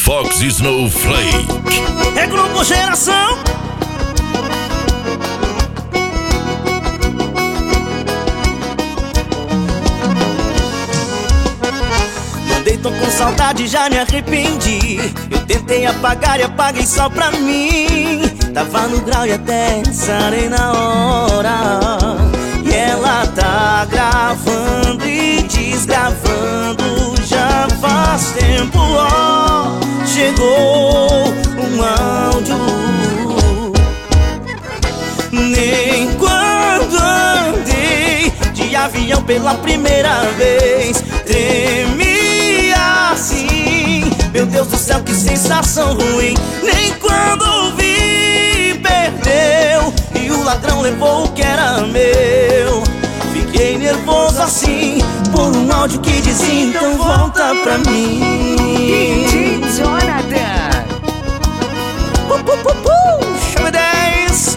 Fox Snowflake. É Grupo Geração. Mandei, tô com saudade, já me arrependi. Eu tentei apagar e apaguei só pra mim. Tava no grau e até sarei na hora. E ela tá gravando e desgravando já faz tempo, ó. Chegou um áudio. Nem quando andei de avião pela primeira vez tremi assim. Meu Deus do céu, que sensação ruim. Nem quando ouvi, perdeu e o ladrão levou o que era meu. Fiquei nervoso assim por um áudio que dizia: então volta pra mim. DJ Jonathan. Chama 10.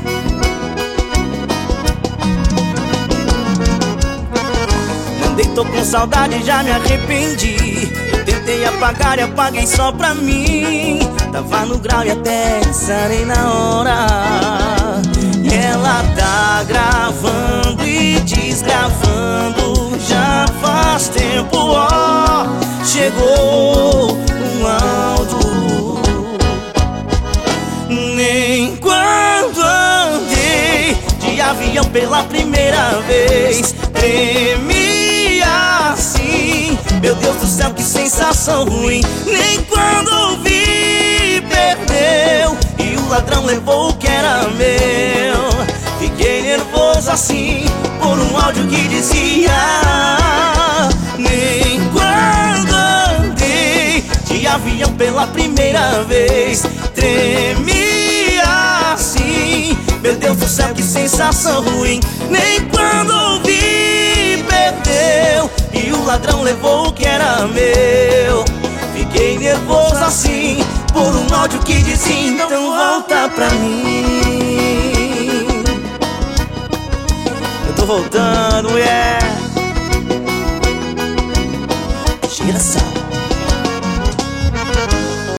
Mandei, tô com saudade, já me arrependi. Eu tentei apagar e apaguei só pra mim. Tava no grau e até sarei na hora. E ela tá gravando e desgravando já faz tempo, ó. Chegou um áudio. Nem quando andei de avião pela primeira vez tremi assim. Meu Deus do céu, que sensação ruim. Nem quando ouvi, perdeu e o ladrão levou o que era meu. Fiquei nervoso assim por um áudio que dizia: nem quando andei de avião pela primeira vez tremi assim. Meu Deus do céu, que sensação ruim. Nem quando ouvi, perdeu e o ladrão levou o que era meu. Fiquei nervoso assim por um áudio que dizia: então volta pra mim. Eu tô voltando, yeah. Geração.